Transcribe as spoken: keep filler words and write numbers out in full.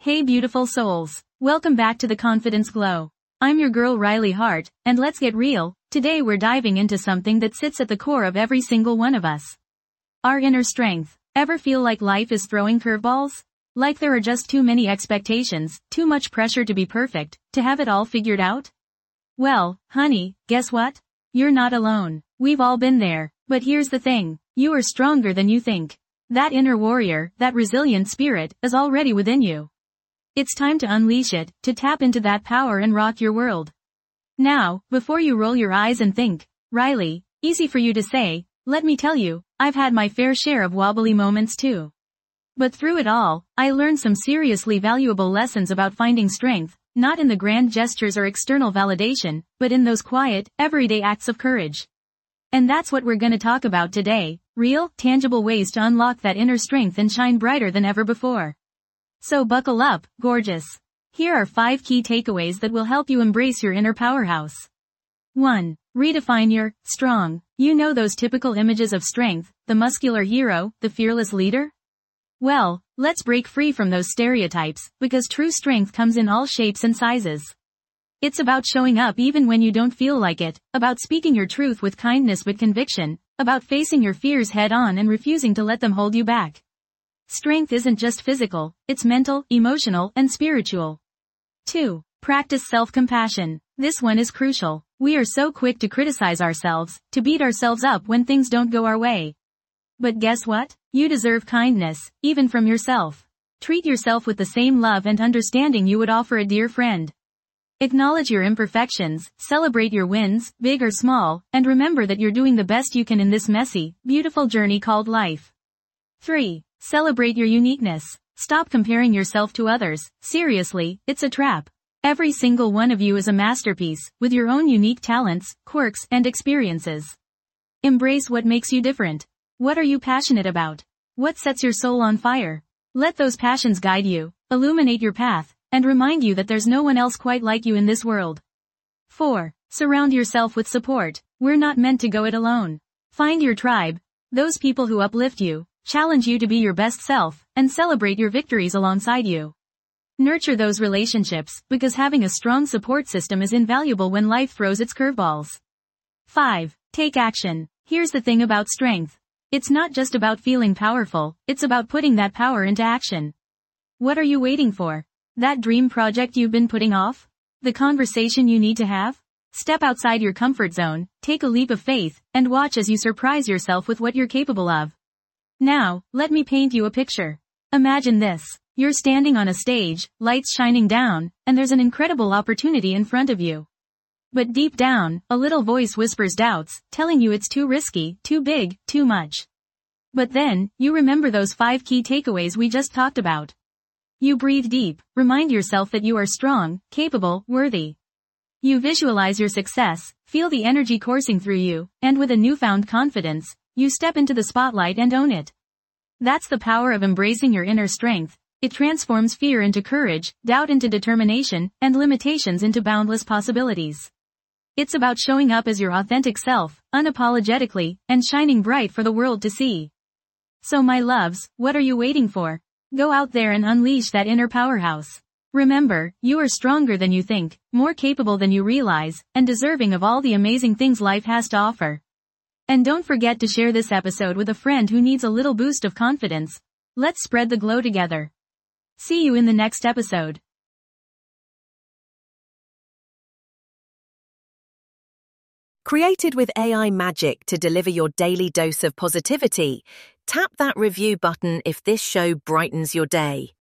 Hey beautiful souls, welcome back to the Confidence Glow. I'm your girl Riley Hart, and let's get real. Today we're diving into something that sits at the core of every single one of us. Our inner strength. Ever feel like life is throwing curveballs? Like there are just too many expectations, too much pressure to be perfect, to have it all figured out? Well, honey, guess what? You're not alone. We've all been there. But here's the thing. You are stronger than you think. That inner warrior, that resilient spirit, is already within you. It's time to unleash it, to tap into that power and rock your world. Now, before you roll your eyes and think, Riley, easy for you to say, let me tell you, I've had my fair share of wobbly moments too. But through it all, I learned some seriously valuable lessons about finding strength, not in the grand gestures or external validation, but in those quiet, everyday acts of courage. And that's what we're gonna talk about today, real, tangible ways to unlock that inner strength and shine brighter than ever before. So buckle up, gorgeous. Here are five key takeaways that will help you embrace your inner powerhouse. one. Redefine your strong. You know those typical images of strength, the muscular hero, the fearless leader? Well, let's break free from those stereotypes, because true strength comes in all shapes and sizes. It's about showing up even when you don't feel like it, about speaking your truth with kindness but conviction, about facing your fears head on and refusing to let them hold you back. Strength isn't just physical, it's mental, emotional, and spiritual. two. Practice self-compassion. This one is crucial. We are so quick to criticize ourselves, to beat ourselves up when things don't go our way. But guess what? You deserve kindness, even from yourself. Treat yourself with the same love and understanding you would offer a dear friend. Acknowledge your imperfections, celebrate your wins, big or small, and remember that you're doing the best you can in this messy, beautiful journey called life. three. Celebrate your uniqueness. Stop comparing yourself to others. Seriously, it's a trap. Every single one of you is a masterpiece, with your own unique talents, quirks, and experiences. Embrace what makes you different. What are you passionate about? What sets your soul on fire? Let those passions guide you, illuminate your path, and remind you that there's no one else quite like you in this world. four. Surround yourself with support. We're not meant to go it alone. Find your tribe. Those people who uplift you, challenge you to be your best self, and celebrate your victories alongside you. Nurture those relationships, because having a strong support system is invaluable when life throws its curveballs. five. Take action. Here's the thing about strength. It's not just about feeling powerful, it's about putting that power into action. What are you waiting for? That dream project you've been putting off? The conversation you need to have? Step outside your comfort zone, take a leap of faith, and watch as you surprise yourself with what you're capable of. Now, let me paint you a picture. Imagine this. You're standing on a stage, lights shining down, and there's an incredible opportunity in front of you. But deep down, a little voice whispers doubts, telling you it's too risky, too big, too much. But then, you remember those five key takeaways we just talked about. You breathe deep, remind yourself that you are strong, capable, worthy. You visualize your success, feel the energy coursing through you, and with a newfound confidence, you step into the spotlight and own it. That's the power of embracing your inner strength. It transforms fear into courage, doubt into determination, and limitations into boundless possibilities. It's about showing up as your authentic self, unapologetically, and shining bright for the world to see. So my loves, what are you waiting for? Go out there and unleash that inner powerhouse. Remember, you are stronger than you think, more capable than you realize, and deserving of all the amazing things life has to offer. And don't forget to share this episode with a friend who needs a little boost of confidence. Let's spread the glow together. See you in the next episode. Created with A I magic to deliver your daily dose of positivity, tap that review button if this show brightens your day.